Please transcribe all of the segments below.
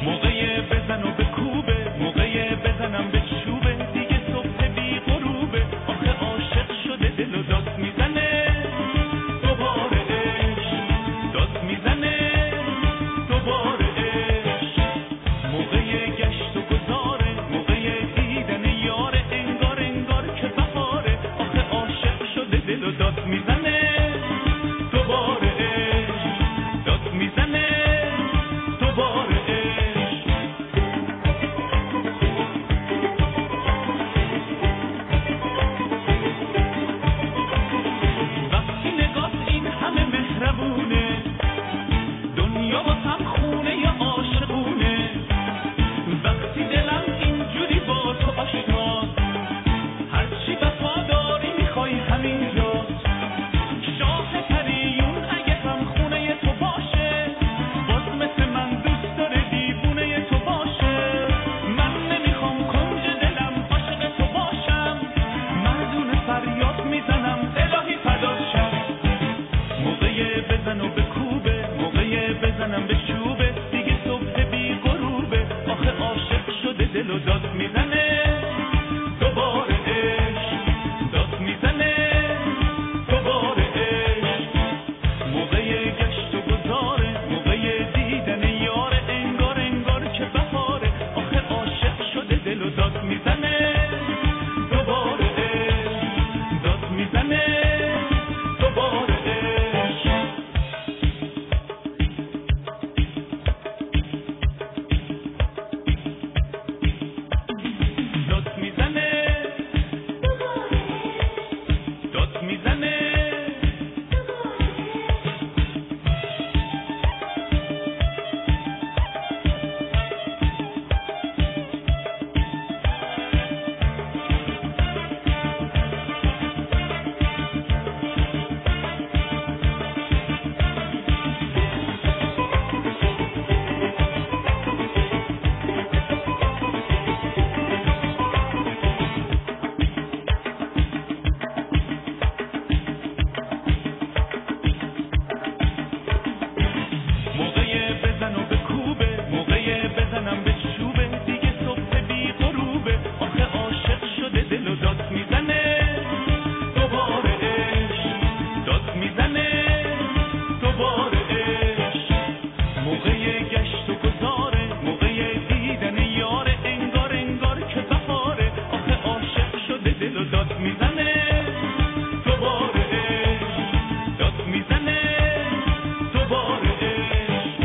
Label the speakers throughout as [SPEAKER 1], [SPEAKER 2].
[SPEAKER 1] موقع بزن و بکوبه، موقع بزنم به چوبه، دیگه صبح بی غروبه، آخه عاشق شده دل و داد میزنه دوباره عشق، داد میزنه دوباره عشق. موقع گشت و گذاره، موقع دیدن یاره، انگار انگار که بهاره، آخه عاشق شده دل و داد میزنه دوباره عشق، داد میزنه دوباره عشق. وقتی نگات این همه مهربونه، دنیا واسم خونه ی عاشقونه، وقتی دلم اینجوری با تو آشناست، هرچی وفاداری میخوای همینجاست. شاه پریون اگه هم خونه ی تو باشه، باز مثل من دوست داره دیوونه ی تو باشه. من نمیخوام کنج دلم عاشق تو باشم، مردونه فریاد میزنم الهی فدات شم. موقع بزن و بکوبه، موقع بزنم به چوبه، دیگه صبح بی غروبه، آخه عاشق شده دل و داد میزنه دوباره عشق، داد میزنه دوباره عشق. موقع گشت و گذاره، موقع دیدن یاره، انگار انگار که بهاره، آخه عاشق شده دل و داد میزنه دوباره عشق، داد میزنه دوباره عشق. داد میزنه داد میزنه. موقع بزن و بکوبه، موقع بزنم به چوبه، دیگه صبح بی غروبه، آخه عاشق شده دل و داد میزنه دوباره عشق، داد میزنه دوباره عشق. موقع گشت و گذاره، موقع دیدن یاره، انگار انگار که بهاره، آخه عاشق شده دل و داد میزنه دوباره عشق، داد میزنه دوباره عشق.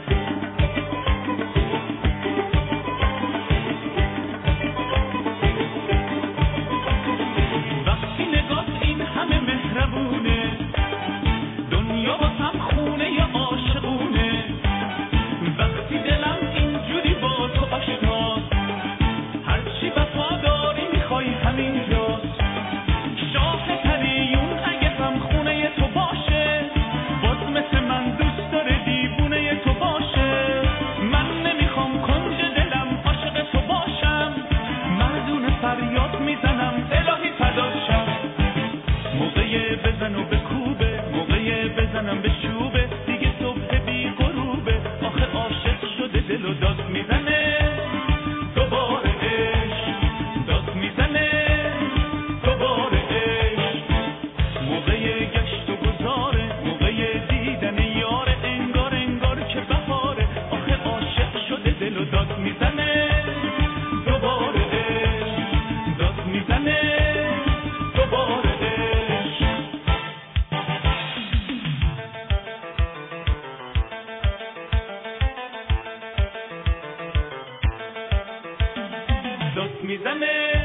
[SPEAKER 1] وقتی نگات این همه مهربونه، دنیا واسم خونه ی عاشقونه، وقتی دلم اینجوری با تو آشناست، هرچی وفاداری میخوای همینجاست. شاه پریون اگه هم خونه ی تو باشه، باز مثل من دوست داره دیوونه ی تو باشه. من نمیخوام کنج دلم عاشق تو باشم، مردونه فریاد میزنم الهی فدات شم. موقع بزن و بکوبه، موقع بزنم به چوبه، دیگه صبح بی غروبه، آخه عاشق شده دل و داد میزنه دوباره عشق، داد میزنه دوباره عشق. موقع گشت و گذاره، موقع دیدن یاره، انگار انگار که بهاره، آخه عاشق شده دل و داد میزنه دوباره عشق، داد میزنه دوباره عشق. داد میزنه